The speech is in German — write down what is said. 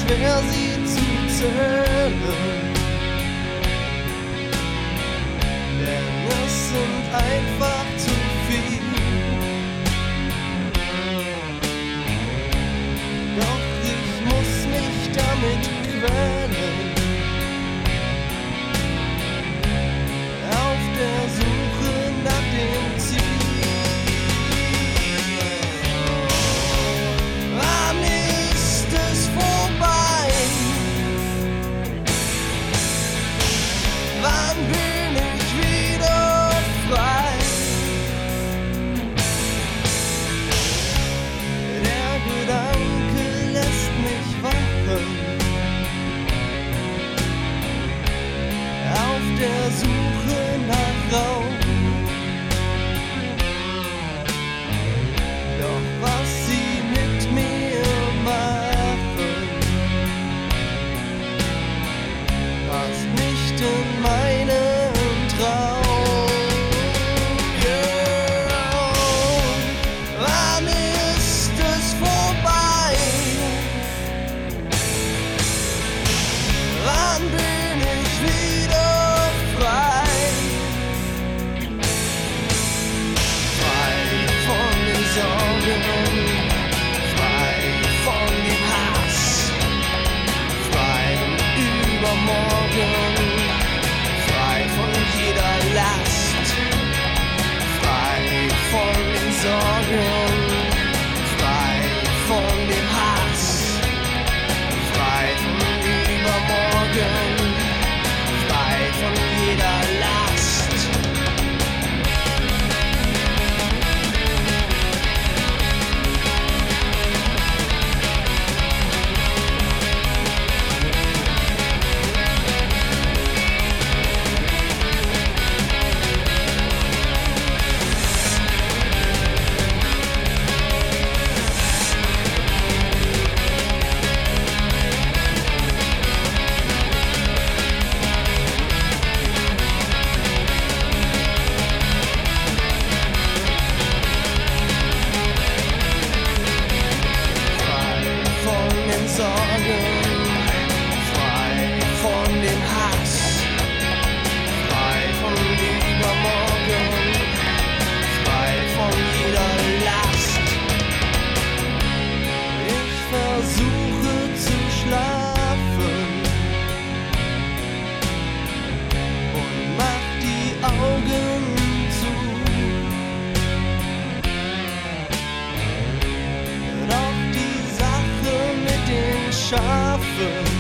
schwer sie zu zählen, denn es sind einfach zu viel. Doch ich muss mich damit quälen, auf der Suche nach dem Ziel. Wann ist es vorbei? Wann bin ich wieder frei? Der Gedanke lässt mich wachen, auf der Suche nach Raum. Doch was sie mit mir machen, passt nicht in meinen Traum. Yeah. Wann ist es vorbei? Wann bin ich wieder frei? Frei von den Sorgen, frei von dem Hass, frei im Übermorgen, frei von jeder Last, frei von den Sorgen, frei von dem Hass, frei von Übermorgen, frei von jeder Last. Sorgen, frei von dem Hass, frei von Übermorgen, frei von jeder Last. Ich versuche zu schlafen und mach die Augen zu. Doch die Sache mit den Schafen